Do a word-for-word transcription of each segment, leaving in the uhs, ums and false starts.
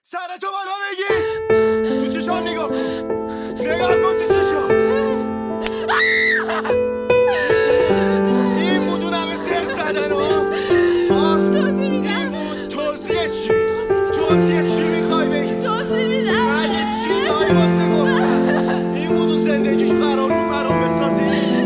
سرتو بالا بگی، تو چشام نگاه کن، نگاه کن تو چشام. این بود اون همه سر زدن ها. توضیح میدم. این بود توضیح چی؟ توضیح چی میخوای بگی؟ توضیح میدم. مگه چی داری واسه گفتن؟ این بود اون زندگیش قرار بود برام بسازی؟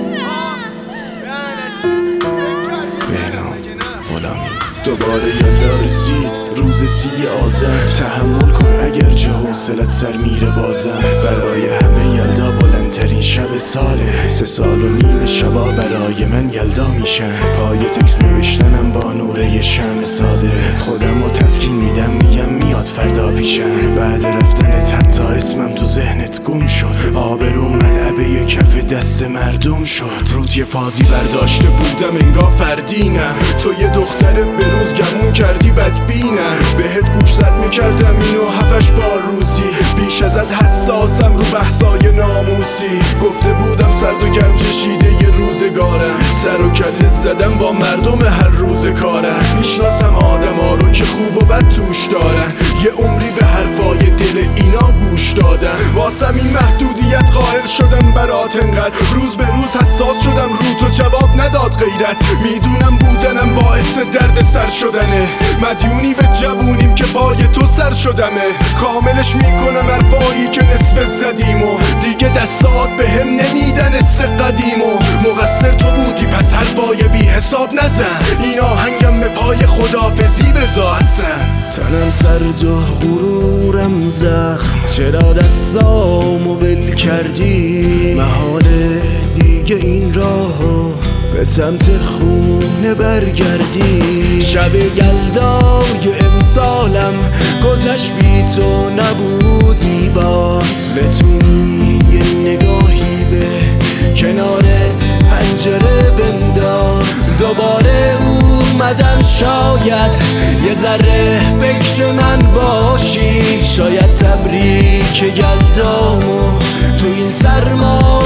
لعنتی بهنام غلامی دوباره یاد رسید روز سی آذر. تحمل کن اگرچه حوصلت سر میره بازم. برای همه یلدا بلندترین شب ساله. سه سال و نیم شبا برای من یلدا میشن. پای تکس نوشتنم با نوره شمع ساده. خودم رو تسکین میدم میگم میاد فردا پیشم. بعد رفتنت حتی اسمم تو ذهنت گم شد. آبروم ملعبه کف دست مردم شد. رود یه فازی برداشته بودم انگار فردینم. تو یه دختر بروز گمون کردی بدبینم. بهت گوش زد میکردم اینو هفتش بار روزی. بیش ازت حساسم رو بحثای ناموسی. گفته بودم سرد و گرم چشیده یه روزگارم. سر و کله زدم با مردم هر روز کارم. میشناسم آدم ها رو که خوب و بد توش دارن. یه عمری به حرفای دل اینا گوش دادن. واسم این محدودیت قائل شدم برات انقدر. روز به روز حساس شدم رو تو جواب نداد غیرت. میدونم بودنم باعث درد سر شدنه. مدیونی به جوونیم که پای تو سر شدمه. کاملش میکنم حرفایی که نصف زدیم و دیگه دستات به هم نمیدن است قدیم و مقصر تو بودی پس حرفای بی حساب نزن. این آهنگم به پای خدافزی بذار هستن. تنم سرد و غرورم زخم. چرا دستامو ول کردی؟ محاله دیگه این راهو به سمت خونه برگردی. شب یلدای امسالم گذشت بی تو نبودی. باز بتونی یه نگاهی به کنار پنجره بنداز. دوباره اومدم شاید یه ذره فکر من باشی. شاید تبریک یلدامو تو این سرما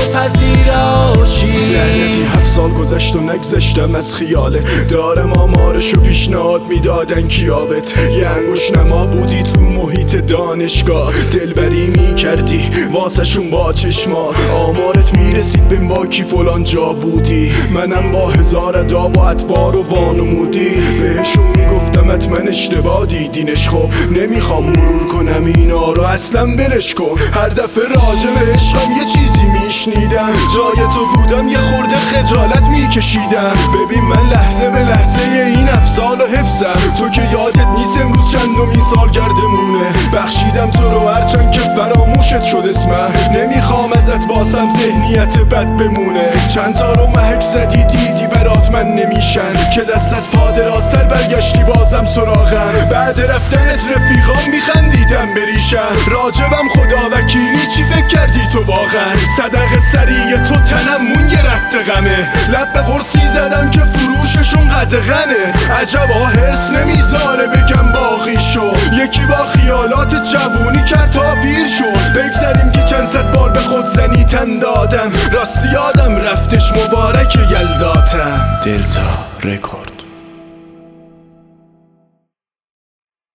پذیراشی. لعنتی هفت سال گذشت و نگذشتم از خیالت. دارم آمارشو پیشنهاد میدادن کیابت. یه انگوش نما بودی تو محیط دانشگاه. دلبری میکردی واسه شون با چشمات. آمارت میرسید به با کی فلان جا بودی. منم با هزار ادا و اطوار و وانمودی. بهشون میگفتم حتما اشتباه دیدینش. خب نمیخوام مرور کنم اینا رو اصلا ولش کن. هر دفعه راجع به عشقم یه چیزی میشنیدم. جای تو بودم یه خورده خجالت میکشیدم. ببین من لحظه به لحظه این افسال و حفظم. تو که یادت نیست امروز چندمین سالگردمونه. بخشیدم تو رو هرچند که فراموشت شد اسمم. نمیخوام ازت واسم ذهنیت بد بمونه. چند تا رو محک زدی دیدی برات من نمیشن. که دست از پا درازتر برگشتی بازم سراغم. بعد رفتنت رفیقام میخندیدم بریشم. راجبم خدا وکیلی چی فکر کردی تو واقعا؟ صدق سریع تو تنمون یه رد غمه. لب به قرصی زدم که فروششون قدغنه. عجبا هرس نمیذاره بگم باقی شو. یکی با خیالات جوونی کرد تا پیر شد. بگذاریم که چند صد بار به خود زنی تن دادم. راستی یادم رفتش مبارک یلداتم. دلتا رکورد.